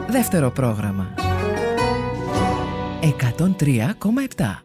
Δεύτερο πρόγραμμα 103,7.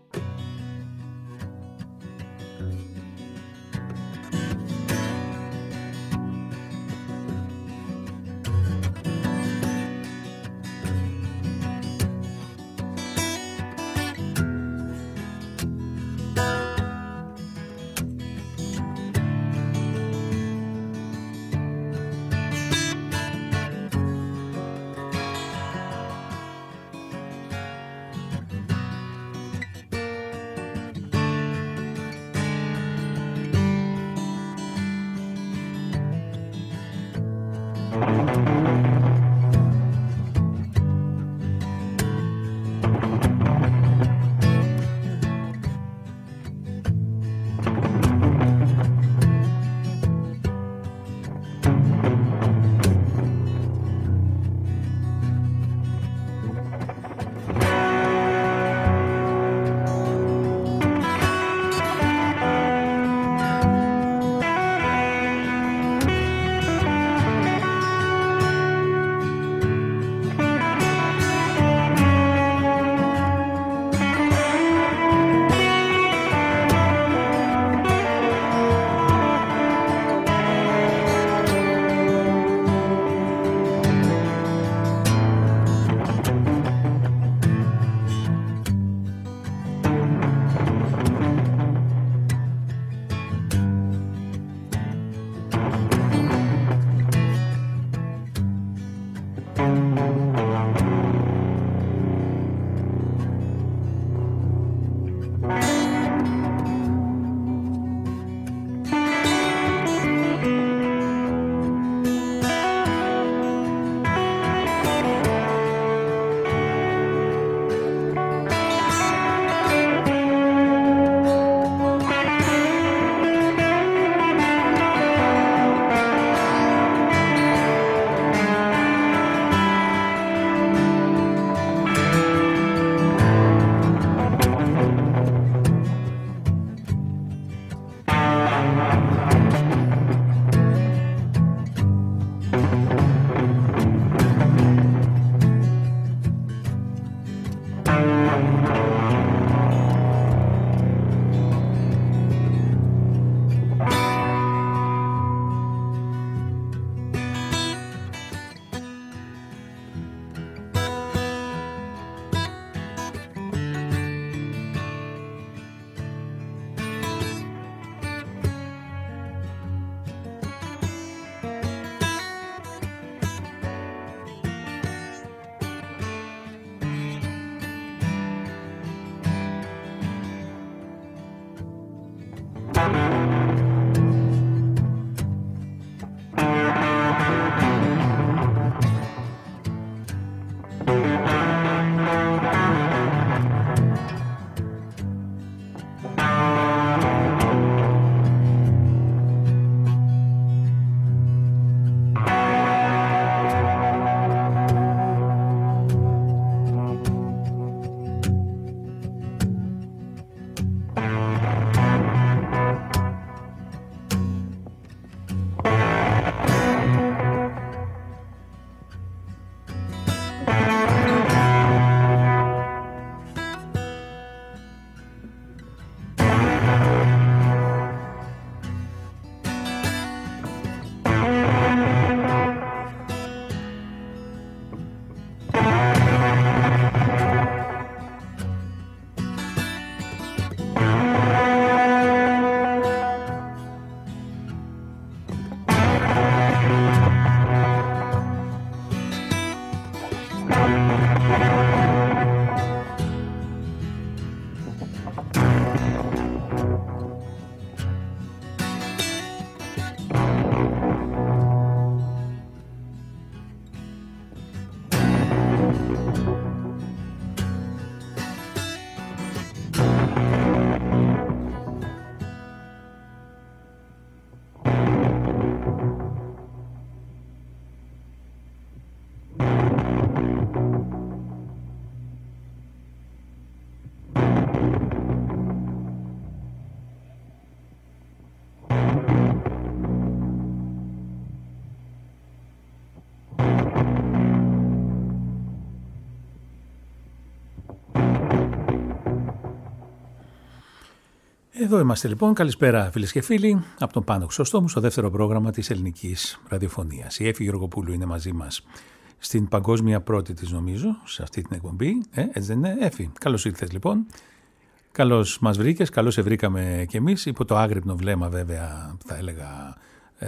Εδώ είμαστε λοιπόν. Καλησπέρα φίλες και φίλοι. Από τον Πάνο Χρυσόστομου στο δεύτερο πρόγραμμα της ελληνικής ραδιοφωνίας. Η Έφη Γεωργοπούλου είναι μαζί μας στην παγκόσμια πρώτη της, νομίζω, σε αυτή την εκπομπή. Έτσι δεν είναι, Έφη? Καλώς ήρθες λοιπόν. Καλώς μας βρήκες, καλώς σε βρήκαμε κι εμείς. Υπό το άγρυπνο βλέμμα, βέβαια, θα έλεγα,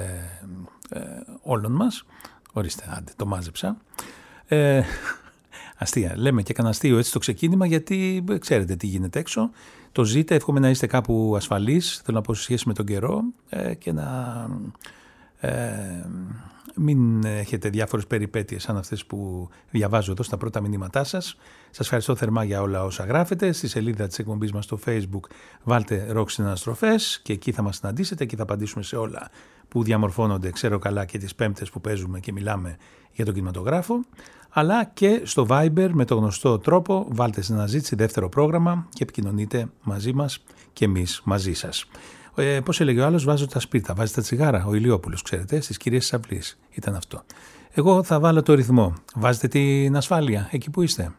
όλων μας. Ορίστε, άντε, το μάζεψα. Αστεία. Λέμε και κανένα αστείο έτσι στο ξεκίνημα, γιατί ξέρετε τι γίνεται έξω. Το ζείτε, εύχομαι να είστε κάπου ασφαλείς. Θέλω να πω σε σχέση με τον καιρό και να μην έχετε διάφορες περιπέτειες σαν αυτές που διαβάζω εδώ στα πρώτα μηνύματά σας. Σας ευχαριστώ θερμά για όλα όσα γράφετε. Στη σελίδα της εκπομπής μας στο Facebook βάλτε Rock Συναναστροφές και εκεί θα μας συναντήσετε και θα απαντήσουμε σε όλα που διαμορφώνονται, ξέρω καλά, και τις Πέμπτες που παίζουμε και μιλάμε για τον κινηματογράφο. Αλλά και στο Viber με το γνωστό τρόπο βάλτε στην αναζήτηση δεύτερο πρόγραμμα και επικοινωνείτε μαζί μας και εμείς μαζί σας. Πώς έλεγε ο άλλος, βάζω τα σπίρτα, βάζει τα τσιγάρα, ο Ηλιόπουλος, ξέρετε, στις κυρίες της αυλής ήταν αυτό. Εγώ θα βάλω το ρυθμό, βάζετε την ασφάλεια εκεί που είστε.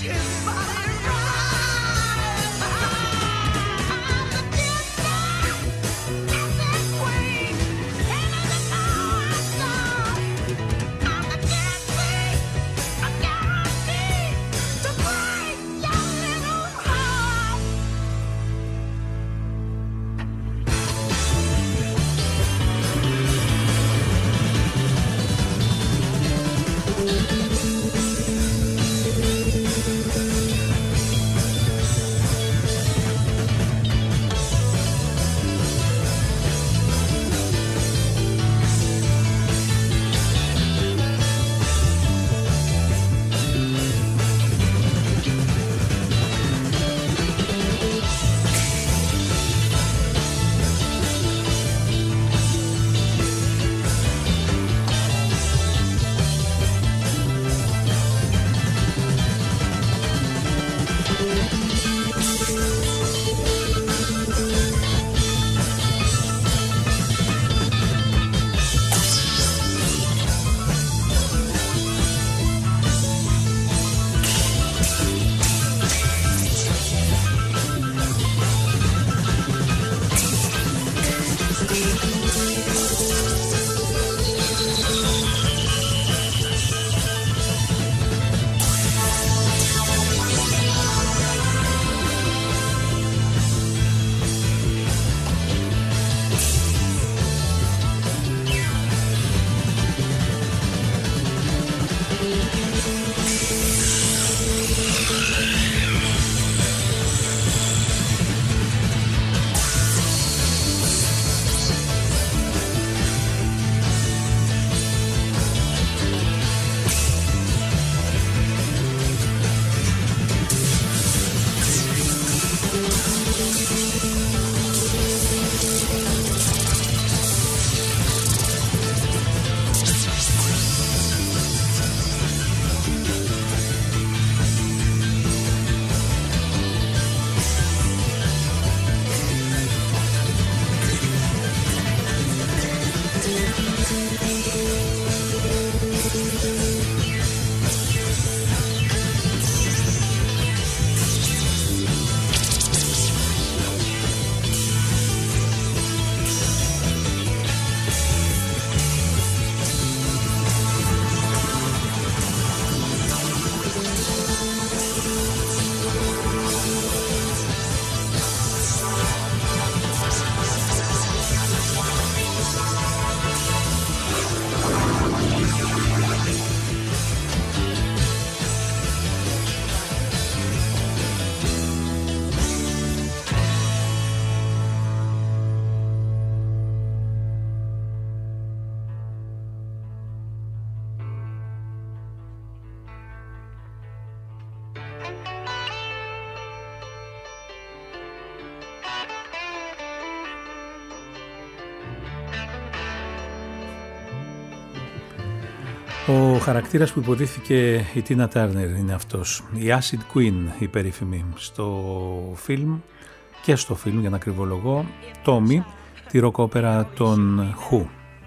Ο χαρακτήρας που υποδίθηκε η Τίνα Τάρνερ είναι αυτός, η Acid Queen η περίφημη, στο φιλμ και στο φιλμ, για να ακριβολογώ, Tommy, τη ροκόπερα των Who.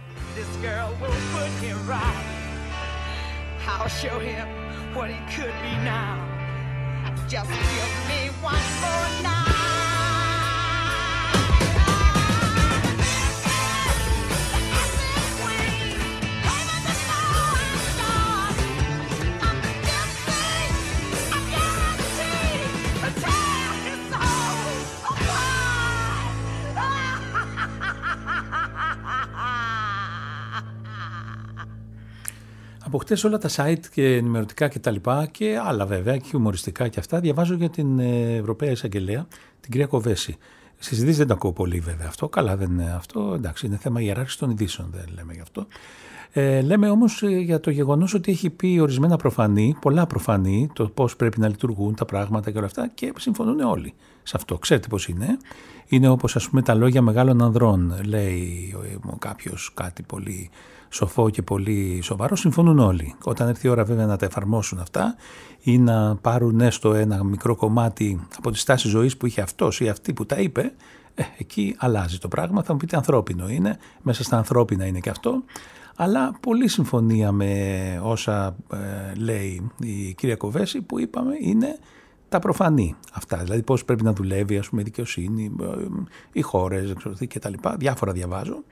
Από χτες όλα τα site και ενημερωτικά και τα λοιπά και άλλα βέβαια και χιουμοριστικά και αυτά διαβάζω για την Ευρωπαία Εισαγγελέα, την κυρία Κοβέση. Στις ειδήσεις δεν τα ακούω πολύ βέβαια αυτό, καλά δεν είναι αυτό, εντάξει είναι θέμα ιεράρχησης των ειδήσεων, δεν λέμε γι' αυτό. Λέμε όμως για το γεγονός ότι έχει πει ορισμένα προφανή, πολλά προφανή, το πώς πρέπει να λειτουργούν τα πράγματα και όλα αυτά και συμφωνούν όλοι σε αυτό. Ξέρετε πώς είναι. Είναι όπως ας πούμε τα λόγια μεγάλων ανδρών, λέει κάποιος κάτι πολύ σοφό και πολύ σοβαρό, συμφωνούν όλοι. Όταν έρθει η ώρα βέβαια να τα εφαρμόσουν αυτά ή να πάρουν έστω ένα μικρό κομμάτι από τη στάση ζωής που είχε αυτός ή αυτή που τα είπε, εκεί αλλάζει το πράγμα. Θα μου πείτε ανθρώπινο είναι, μέσα στα ανθρώπινα είναι και αυτό. αλλά πολύ συμφωνία με όσα λέει η κυρία Κοβέση, που είπαμε είναι τα προφανή αυτά. Δηλαδή πώς πρέπει να δουλεύει, ας πούμε, η δικαιοσύνη, οι χώρες και τα λοιπά. Διάφορα διαβάζω,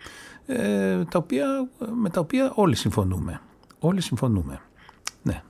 με τα οποία όλοι συμφωνούμε. Όλοι συμφωνούμε. Ναι.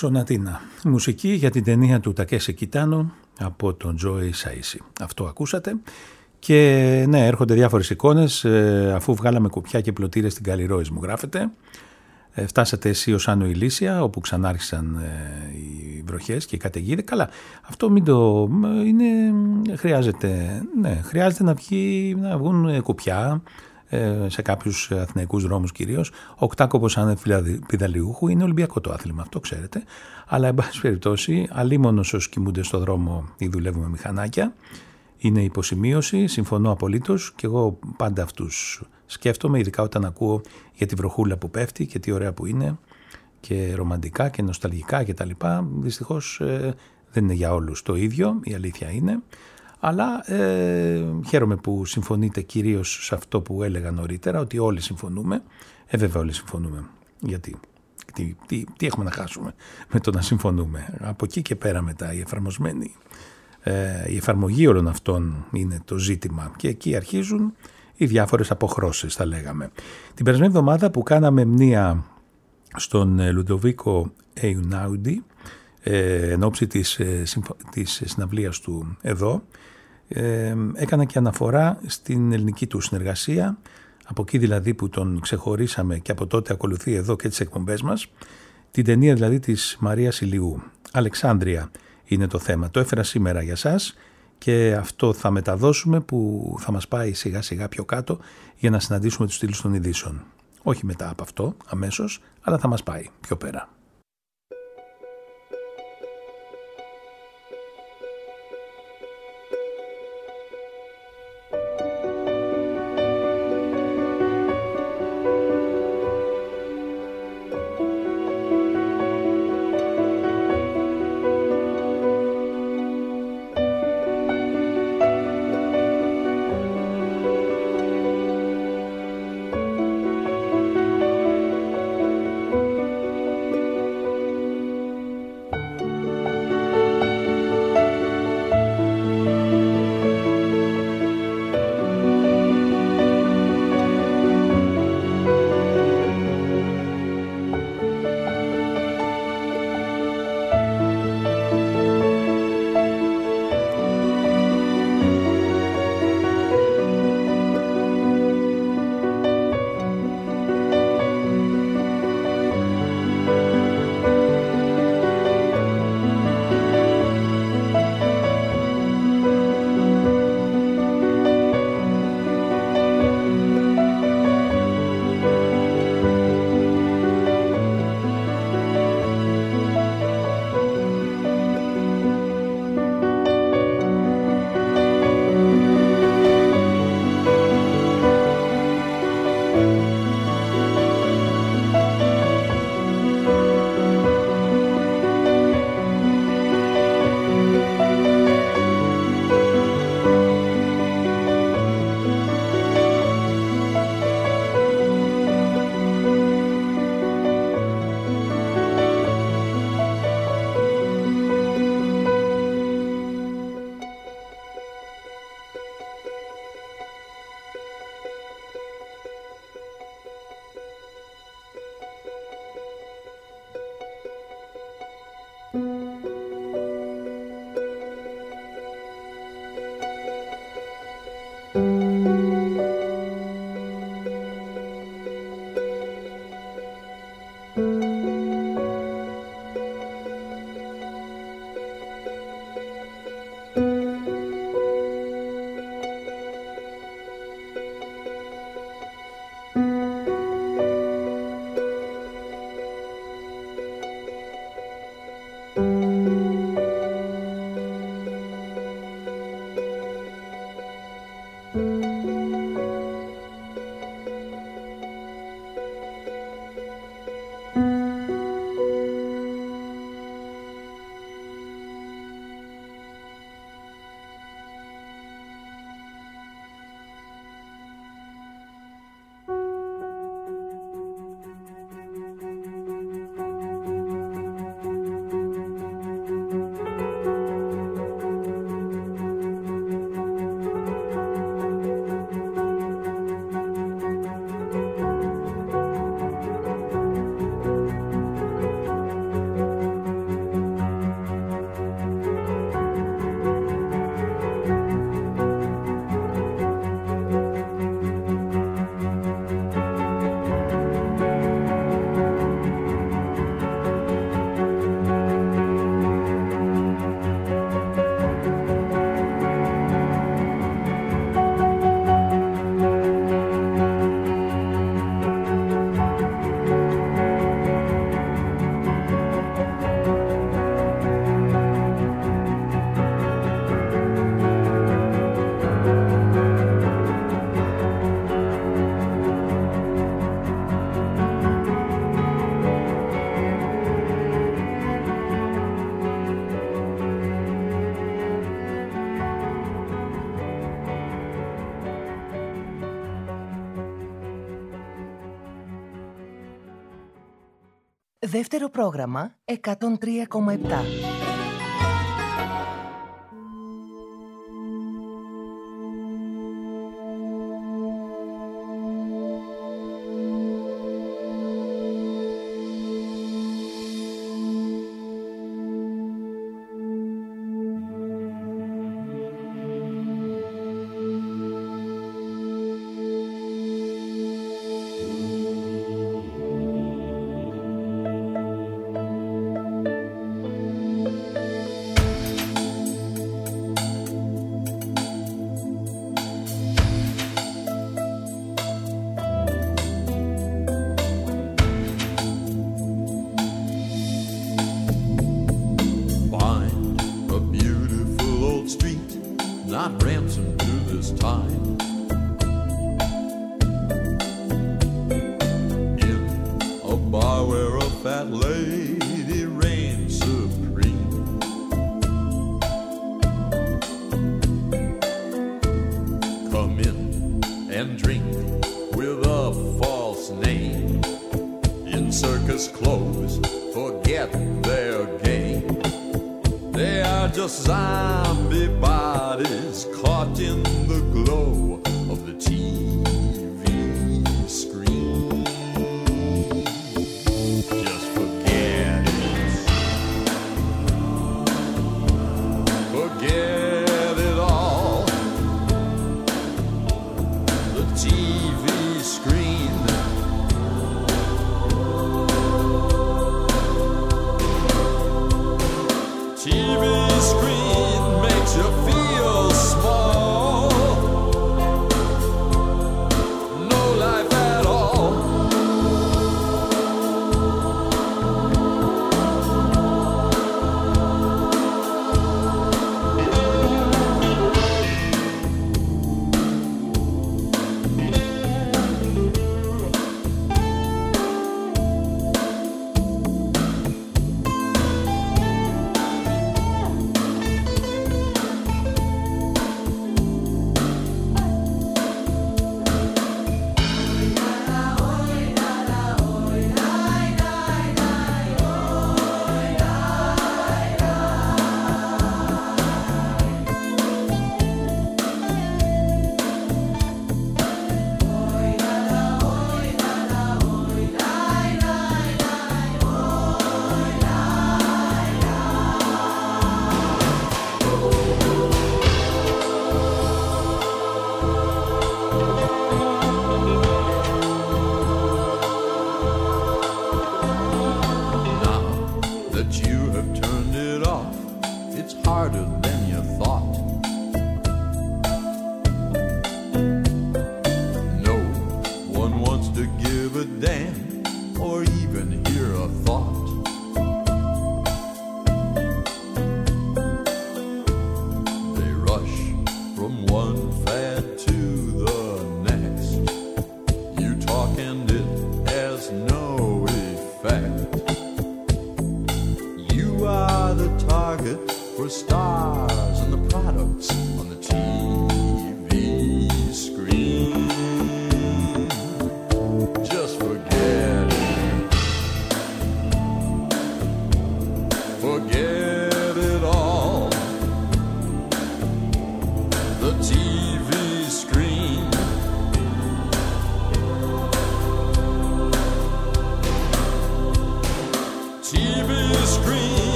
Σονατίνα. Μουσική για την ταινία του Τακέσι Κιτάνο από τον Τζόι Σαΐσι. Αυτό ακούσατε. Και ναι, έρχονται διάφορες εικόνες. Αφού βγάλαμε κουπιά και πλωτήρες στην Καλλιρόης, μου γράφετε. Φτάσατε εσύ ως Άνω Ηλίσια, όπου ξανάρχισαν οι βροχές και οι καταιγίδες. Καλά, αυτό μην το... χρειάζεται να βγουν κουπιά σε κάποιους αθηναϊκούς δρόμους κυρίως. Οκτάκοπος Πιδαλιούχου είναι ολυμπιακό το άθλημα, αυτό ξέρετε. Αλλά εν πάση περιπτώσει, αλίμονος όσοι κοιμούνται στο δρόμο ή δουλεύουμε μηχανάκια, είναι υποσημείωση, συμφωνώ απολύτως και εγώ πάντα αυτούς σκέφτομαι, ειδικά όταν ακούω για τη βροχούλα που πέφτει και τι ωραία που είναι και ρομαντικά και νοσταλγικά και τα λοιπά. Δυστυχώς δεν είναι για όλους το ίδιο, η αλήθεια είναι. Αλλά χαίρομαι που συμφωνείτε κυρίως σε αυτό που έλεγα νωρίτερα, ότι όλοι συμφωνούμε. Βέβαια όλοι συμφωνούμε. Γιατί τι έχουμε να χάσουμε με το να συμφωνούμε. Από εκεί και πέρα μετά η εφαρμογή όλων αυτών είναι το ζήτημα και εκεί αρχίζουν οι διάφορες αποχρώσεις, θα λέγαμε. Την περασμένη εβδομάδα που κάναμε μνήα στον Λουντοβίκο Εϊουνάουντι εν ώψη της συναυλίας του εδώ, έκανα και αναφορά στην ελληνική του συνεργασία, από εκεί δηλαδή που τον ξεχωρίσαμε και από τότε ακολουθεί εδώ και τις εκπομπές μας, την ταινία δηλαδή της Μαρίας Ηλιού. Αλεξάνδρεια είναι το θέμα. Το έφερα σήμερα για σας και αυτό θα μεταδώσουμε που θα μας πάει σιγά σιγά πιο κάτω για να συναντήσουμε τους στήλους των ειδήσεων. Όχι μετά από αυτό αμέσως, αλλά θα μας πάει πιο πέρα. Δεύτερο πρόγραμμα 103,7.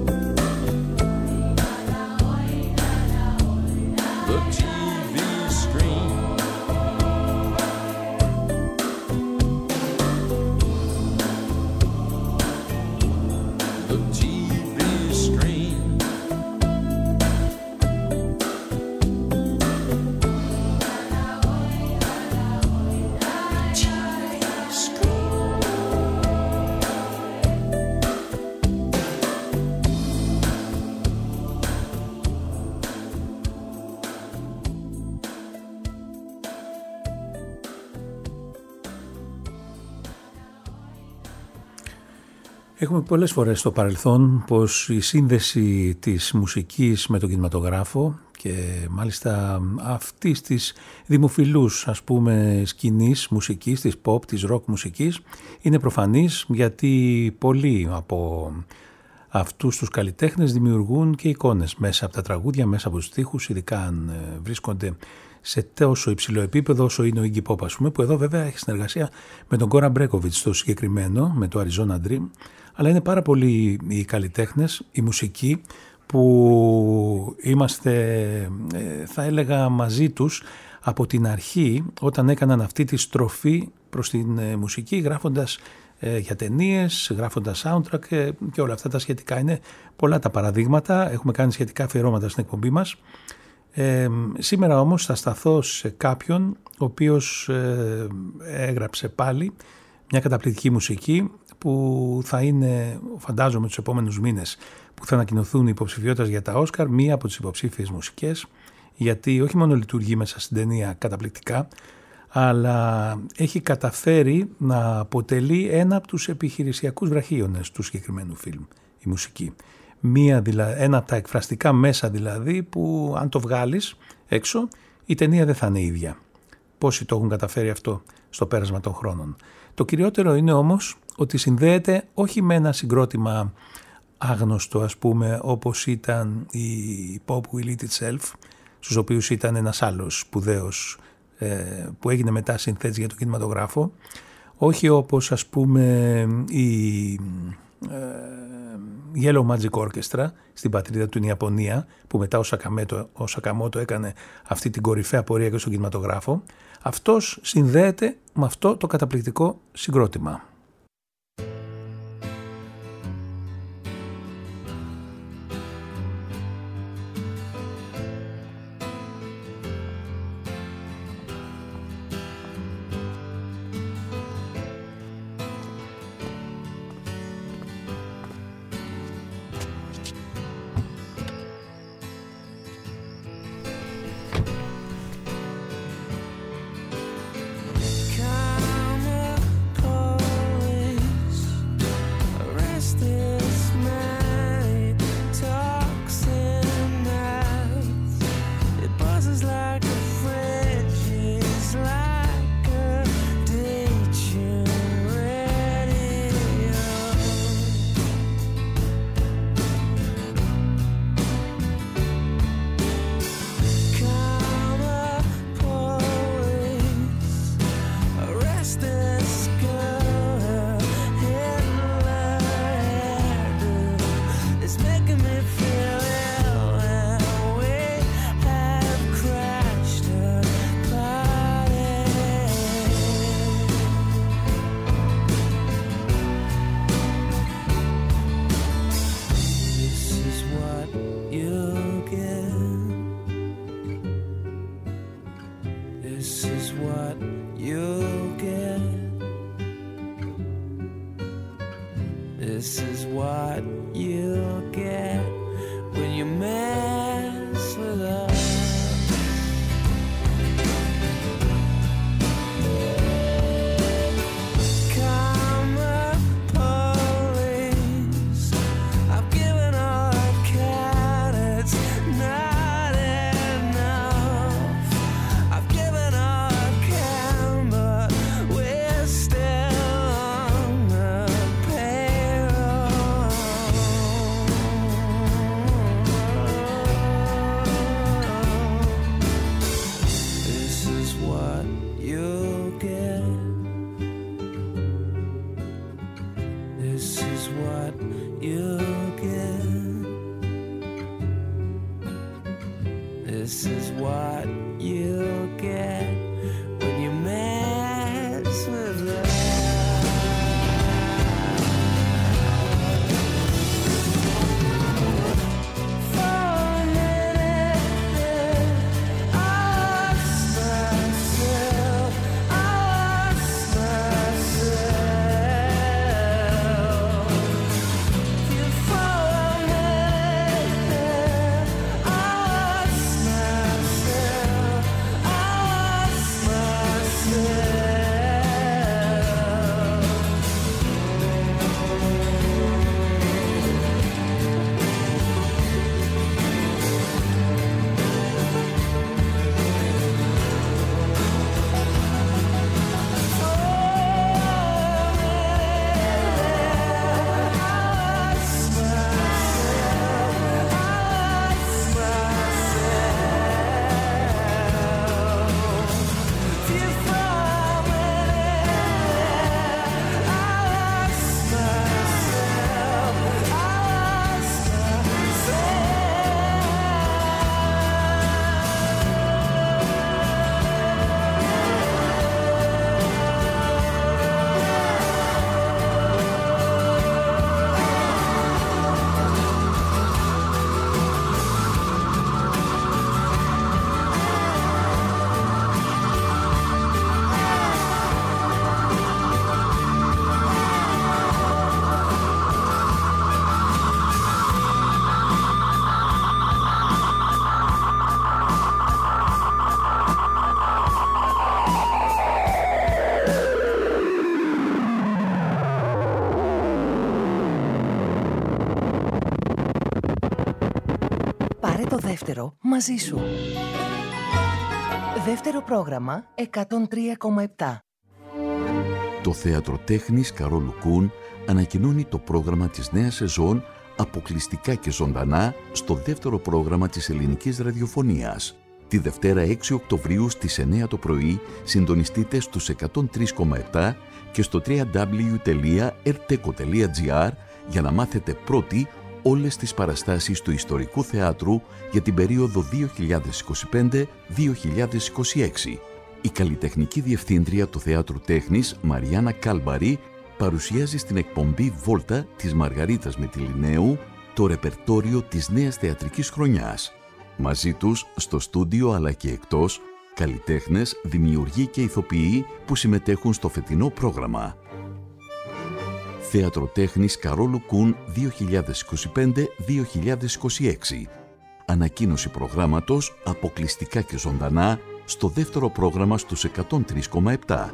The TV screen. Έχουμε πολλές φορές στο παρελθόν πως η σύνδεση της μουσικής με τον κινηματογράφο και μάλιστα αυτής της δημοφιλούς ας πούμε σκηνής μουσικής, της pop, της rock μουσικής είναι προφανής, γιατί πολλοί από αυτούς τους καλλιτέχνες δημιουργούν και εικόνες μέσα από τα τραγούδια, μέσα από τους στίχους, ειδικά αν βρίσκονται σε τόσο υψηλό επίπεδο όσο είναι ο Iggy Pop, ας πούμε, που εδώ βέβαια έχει συνεργασία με τον Goran Bregovic στο συγκεκριμένο, με το Arizona Dream, αλλά είναι πάρα πολλοί οι καλλιτέχνες, η μουσική που είμαστε, θα έλεγα, μαζί τους από την αρχή, όταν έκαναν αυτή τη στροφή προς την μουσική, γράφοντας για ταινίες, γράφοντας soundtrack και όλα αυτά τα σχετικά. Είναι πολλά τα παραδείγματα, έχουμε κάνει σχετικά αφιερώματα στην εκπομπή μας. Σήμερα όμως θα σταθώ σε κάποιον ο οποίος έγραψε πάλι μια καταπληκτική μουσική που θα είναι, φαντάζομαι, τους επόμενους μήνες που θα ανακοινωθούν οι υποψηφιότητες για τα Όσκαρ, μία από τις υποψήφιες μουσικές, γιατί όχι μόνο λειτουργεί μέσα στην ταινία καταπληκτικά, αλλά έχει καταφέρει να αποτελεί ένα από τους επιχειρησιακούς βραχίονες του συγκεκριμένου φιλμ, η μουσική. Ένα από τα εκφραστικά μέσα δηλαδή που αν το βγάλεις έξω η ταινία δεν θα είναι ίδια. Πόσοι το έχουν καταφέρει αυτό στο πέρασμα των χρόνων. Το κυριότερο είναι όμως ότι συνδέεται όχι με ένα συγκρότημα άγνωστο, ας πούμε, όπως ήταν η Pop Will Eat Itself, στους οποίους ήταν ένας άλλος σπουδαίος που έγινε μετά συνθέτης για το κινηματογράφο, όχι όπως ας πούμε η Yellow Magic Orchestra στην πατρίδα του, την Ιαπωνία, που μετά ο Σακαμότο έκανε αυτή την κορυφαία πορεία και στον κινηματογράφο. Αυτός συνδέεται με αυτό το καταπληκτικό συγκρότημα. Πάρε το δεύτερο μαζί σου. Δεύτερο πρόγραμμα 103,7. Το Θέατρο Τέχνης Καρόλου Κουν ανακοινώνει το πρόγραμμα της νέας σεζόν αποκλειστικά και ζωντανά στο δεύτερο πρόγραμμα της ελληνικής ραδιοφωνίας. Τη Δευτέρα 6 Οκτωβρίου στις 9 το πρωί συντονιστείτε στους 103,7 και στο www.erteco.gr για να μάθετε πρώτοι όλες τις παραστάσεις του Ιστορικού Θεάτρου για την περίοδο 2025-2026. Η καλλιτεχνική διευθύντρια του Θεάτρου Τέχνης, Μαριάννα Κάλμπαρη, παρουσιάζει στην εκπομπή Βόλτα της Μαργαρίτας Μητυληναίου το ρεπερτόριο της νέας θεατρικής χρονιάς. Μαζί τους, στο στούντιο αλλά και εκτός, καλλιτέχνες, δημιουργοί και ηθοποιοί που συμμετέχουν στο φετινό πρόγραμμα. Θέατρο Τέχνης Καρόλου Κουν 2025-2026. Ανακοίνωση προγράμματος αποκλειστικά και ζωντανά στο δεύτερο πρόγραμμα στους 103,7.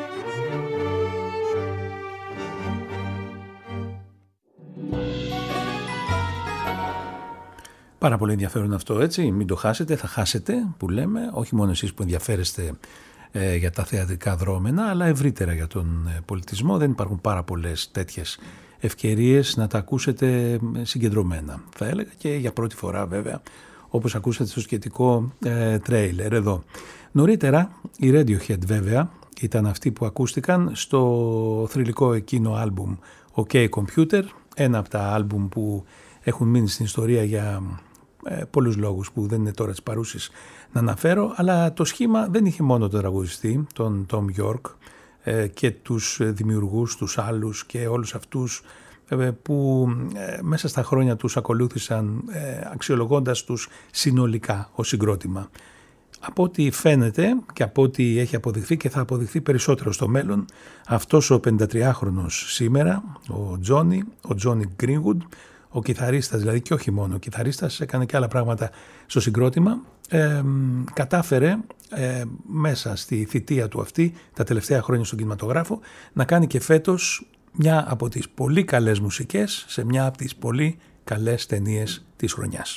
Πάρα πολύ ενδιαφέρον αυτό, έτσι, μην το χάσετε, θα χάσετε που λέμε, όχι μόνο εσείς που ενδιαφέρεστε για τα θεατρικά δρόμενα, αλλά ευρύτερα για τον πολιτισμό. Δεν υπάρχουν πάρα πολλές τέτοιες ευκαιρίες να τα ακούσετε συγκεντρωμένα, θα έλεγα, και για πρώτη φορά βέβαια, όπως ακούσατε στο σχετικό τρέιλερ εδώ. Νωρίτερα οι Radiohead βέβαια ήταν αυτοί που ακούστηκαν στο θρυλικό εκείνο άλμπουμ OK Computer, ένα από τα άλμπουμ που έχουν μείνει στην ιστορία για πολλούς λόγους που δεν είναι τώρα της παρούσης να αναφέρω, αλλά το σχήμα δεν είχε μόνο τον τραγουδιστή, τον Tom York, και τους δημιουργούς, τους άλλους και όλους αυτούς που μέσα στα χρόνια τους ακολούθησαν αξιολογώντας τους συνολικά ως συγκρότημα. Από ό,τι φαίνεται και από ό,τι έχει αποδειχθεί και θα αποδειχθεί περισσότερο στο μέλλον, αυτός ο 53χρονος σήμερα, ο Johnny Greenwood, ο κιθαρίστας δηλαδή, και όχι μόνο ο κιθαρίστας, έκανε και άλλα πράγματα στο συγκρότημα, κατάφερε μέσα στη θητεία του αυτή, τα τελευταία χρόνια στον κινηματογράφο, να κάνει και φέτος μια από τις πολύ καλές μουσικές σε μια από τις πολύ καλές ταινίες της χρονιάς.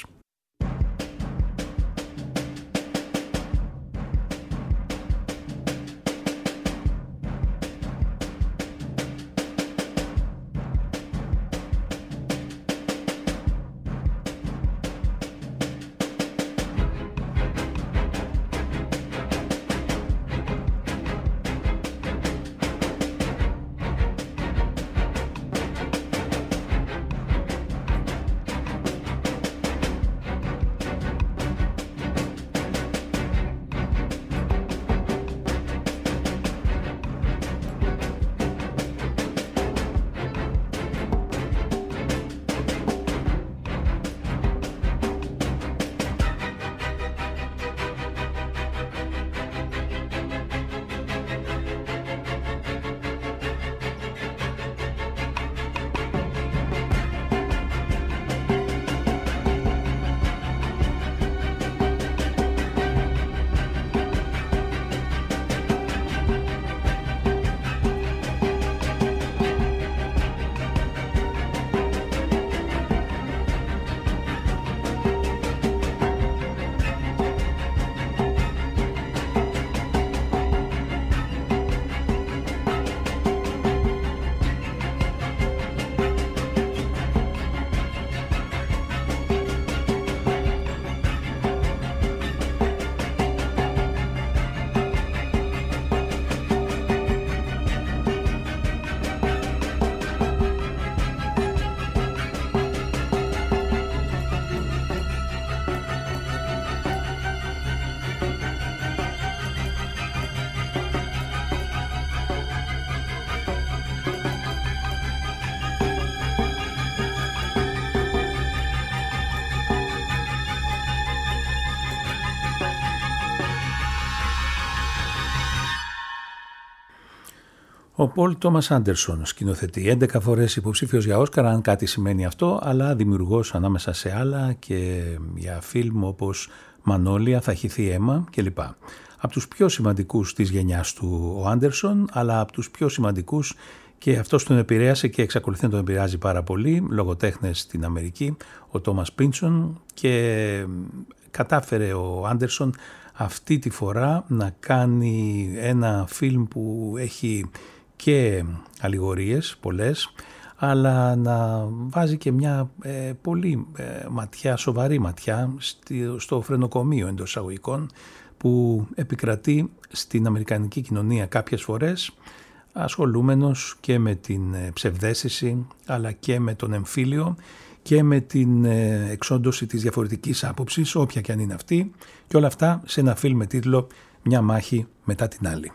Ο Πολ Τόμας Άντερσον σκηνοθετεί, 11 φορές υποψήφιος για Όσκαρ, αν κάτι σημαίνει αυτό, αλλά δημιουργός ανάμεσα σε άλλα και για φιλμ όπως Μανόλια, Θα χυθεί αίμα κλπ. Από τους πιο σημαντικούς της γενιάς του ο Άντερσον, αλλά από τους πιο σημαντικούς Και αυτός τον επηρέασε και εξακολουθεί να τον επηρεάζει πάρα πολύ, λογοτέχνες στην Αμερική, ο Τόμας Πίντσον, και κατάφερε ο Άντερσον αυτή τη φορά να κάνει ένα φιλμ που έχει και αλληγορίες πολλές, αλλά να βάζει και μια πολύ σοβαρή ματιά στο φρενοκομείο εντός εισαγωγικών που επικρατεί στην αμερικανική κοινωνία κάποιες φορές, ασχολούμενος και με την ψευδαίσθηση αλλά και με τον εμφύλιο και με την εξόντωση της διαφορετικής άποψης, όποια και αν είναι αυτή, και όλα αυτά σε ένα φιλμ με τίτλο «Μια μάχη μετά την άλλη».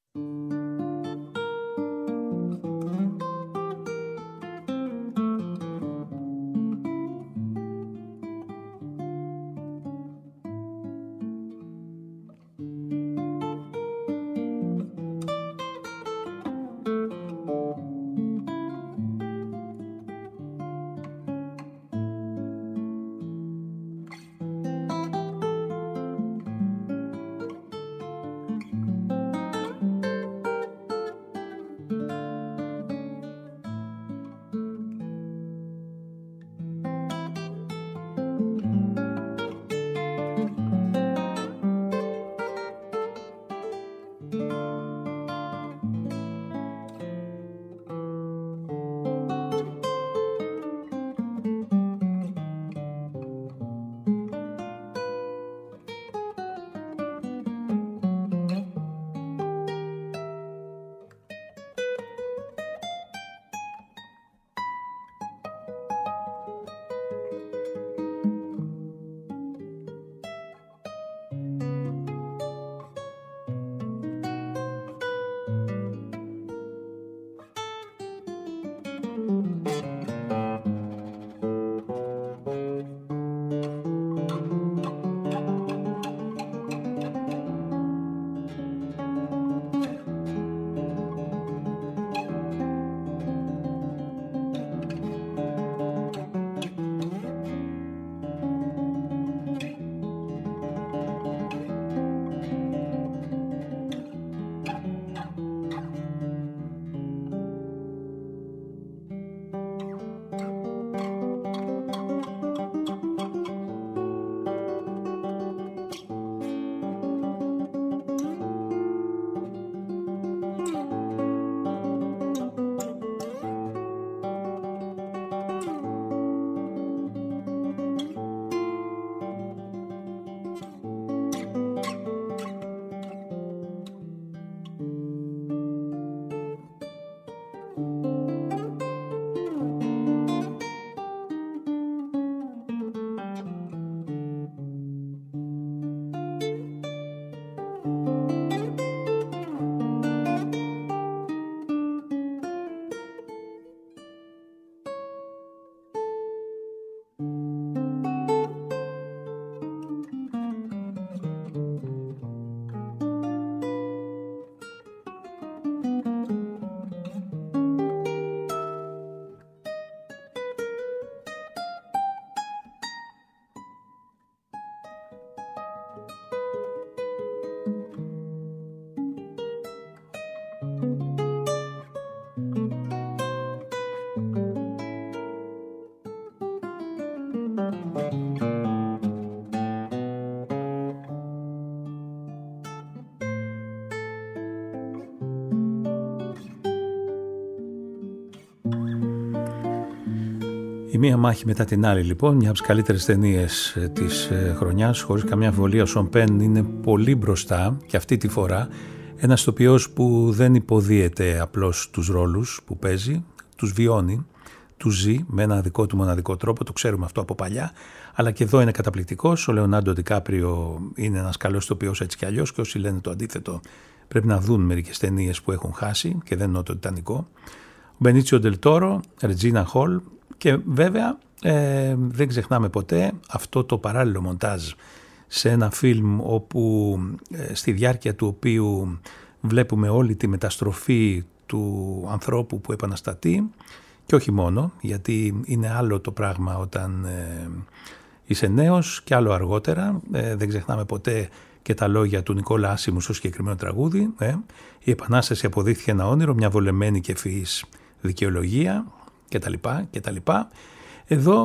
Η μία μάχη μετά την άλλη, λοιπόν, μια από τις καλύτερες ταινίες της χρονιάς, χωρίς καμιά αμφιβολία. Ο Σον Πεν είναι πολύ μπροστά και αυτή τη φορά ένας ηθοποιός που δεν υποδίεται απλώς τους ρόλους που παίζει, τους βιώνει, τους ζει με ένα δικό του μοναδικό τρόπο, το ξέρουμε αυτό από παλιά, αλλά και εδώ είναι καταπληκτικός. Ο Λεωνάντο Ντικάπριο είναι ένας καλός ηθοποιός έτσι κι αλλιώς, και όσοι λένε το αντίθετο πρέπει να δουν μερικές ταινίες που έχουν χάσει και δεν εννοώ το Τιτανικό. Ο Μπενίτσιο Ντελ Τόρο, Ρετζίνα Χολ. Και βέβαια δεν ξεχνάμε ποτέ αυτό το παράλληλο μοντάζ σε ένα φιλμ όπου στη διάρκεια του οποίου βλέπουμε όλη τη μεταστροφή του ανθρώπου που επαναστατεί, και όχι μόνο, γιατί είναι άλλο το πράγμα όταν είσαι νέος και άλλο αργότερα. Δεν ξεχνάμε ποτέ και τα λόγια του Νικόλα Άσημου στο συγκεκριμένο τραγούδι. Η Επανάσταση αποδείχθηκε ένα όνειρο, μια βολεμένη και ευφυής δικαιολογία κτλ. Εδώ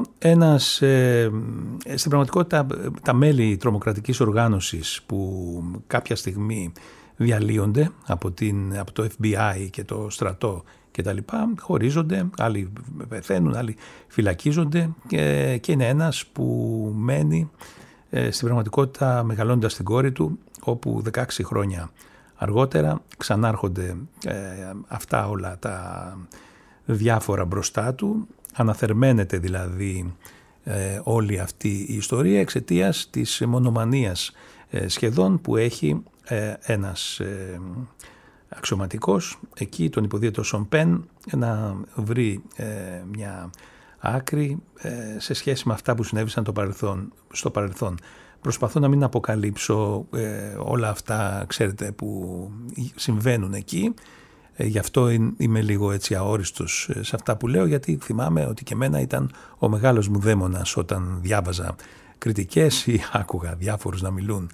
στην πραγματικότητα τα μέλη τρομοκρατικής οργάνωσης που κάποια στιγμή διαλύονται από το FBI και το στρατό κτλ. Χωρίζονται, άλλοι πεθαίνουν, άλλοι φυλακίζονται και είναι ένας που μένει στην πραγματικότητα μεγαλώνοντας την κόρη του, όπου 16 χρόνια αργότερα ξανάρχονται αυτά όλα τα διάφορα μπροστά του. Αναθερμαίνεται δηλαδή όλη αυτή η ιστορία εξαιτίας της μονομανίας σχεδόν που έχει ένας αξιωματικός εκεί, τον υποδίαιτο Σον Πεν, να βρει μια άκρη σε σχέση με αυτά που συνέβησαν στο παρελθόν. Προσπαθώ να μην αποκαλύψω όλα αυτά, ξέρετε, που συμβαίνουν εκεί. Γι' αυτό είμαι λίγο έτσι αόριστος σε αυτά που λέω, γιατί θυμάμαι ότι και εμένα ήταν ο μεγάλος μου δαίμονας όταν διάβαζα κριτικές ή άκουγα διάφορους να μιλούν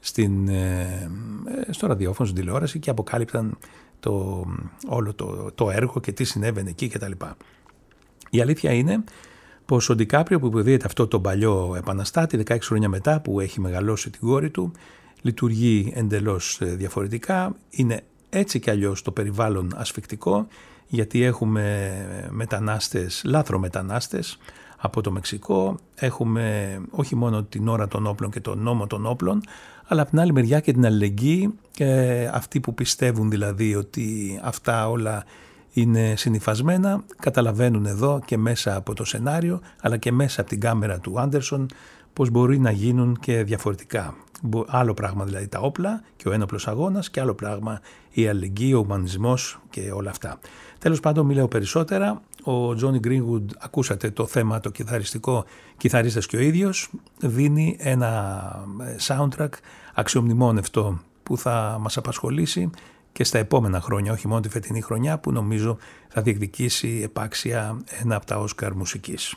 στο ραδιόφωνο, στην τηλεόραση και αποκάλυπταν όλο το έργο και τι συνέβαινε εκεί κτλ. Η αλήθεια είναι πως ο Ντικάπριο, που υποδίεται αυτό τον παλιό επαναστάτη 16 χρόνια μετά που έχει μεγαλώσει την κόρη του, λειτουργεί εντελώς διαφορετικά. Είναι έτσι κι αλλιώς το περιβάλλον ασφικτικό, γιατί έχουμε μετανάστες, λάθρομετανάστες από το Μεξικό, έχουμε όχι μόνο την ώρα των όπλων και τον νόμο των όπλων, αλλά από την άλλη μεριά και την αλληλεγγύη, αυτοί που πιστεύουν δηλαδή ότι αυτά όλα είναι συνυφασμένα, καταλαβαίνουν εδώ και μέσα από το σενάριο, αλλά και μέσα από την κάμερα του Άντερσον, πως μπορεί να γίνουν και διαφορετικά. Άλλο πράγμα δηλαδή τα όπλα και ο ένοπλος αγώνας και άλλο πράγμα η αλληλεγγύη, ο ουμανισμός και όλα αυτά. Τέλος πάντων, μη λέω περισσότερα. Ο Τζόνι Γκρίνγουντ, ακούσατε το θέμα το κιθαριστικό, κιθαρίστας και ο ίδιος, δίνει ένα soundtrack αξιομνημόνευτο που θα μας απασχολήσει και στα επόμενα χρόνια, όχι μόνο τη φετινή χρονιά, που νομίζω θα διεκδικήσει επάξια ένα από τα Όσκαρ μουσικής.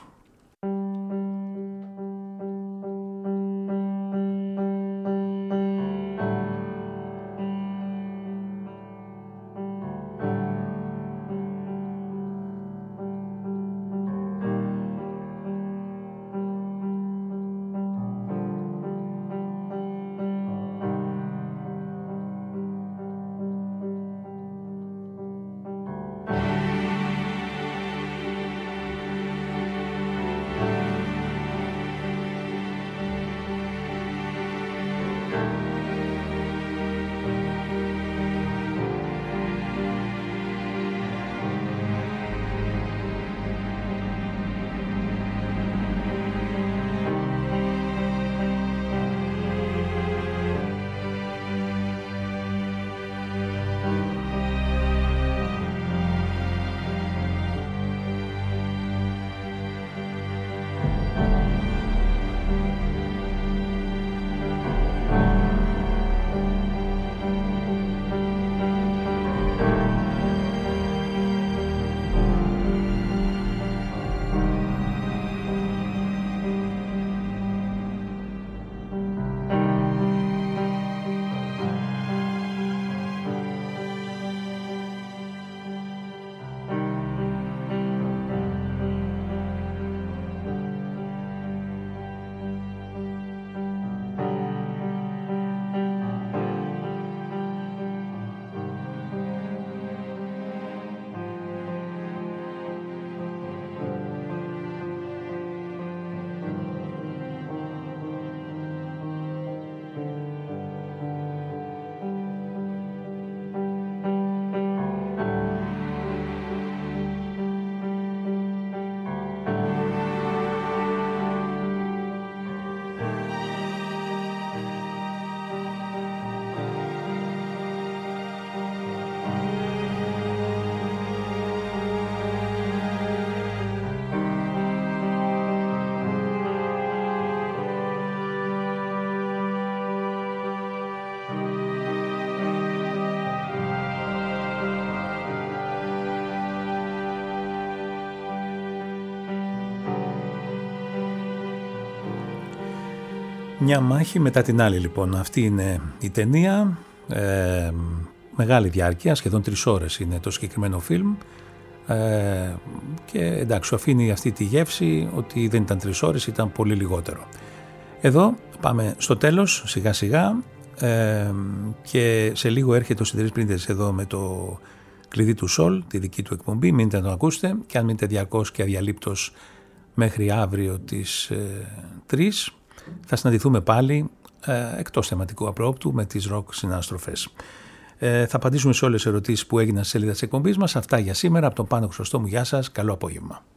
Μια μάχη μετά την άλλη λοιπόν. Αυτή είναι η ταινία. Μεγάλη διάρκεια, σχεδόν 3 ώρες είναι το συγκεκριμένο φιλμ. Και εντάξει, σου αφήνει αυτή τη γεύση ότι δεν ήταν 3 ώρες, ήταν πολύ λιγότερο. Εδώ πάμε στο τέλος σιγά σιγά και σε λίγο έρχεται ο Σιδηρής Πρίντεζης εδώ με το κλειδί του Σολ, τη δική του εκπομπή. Μείνετε να το ακούσετε και αν μείνετε διαρκώς και αδιαλείπτως μέχρι αύριο τις 3 θα συναντηθούμε πάλι εκτός θεματικού απρόπτου με τις ροκ συναναστροφές. Θα απαντήσουμε σε όλες τις ερωτήσεις που έγιναν στη σελίδα της εκπομπής μας. Αυτά για σήμερα από τον Πάνο Χρυσοστόμου. Γεια σας, καλό απόγευμα.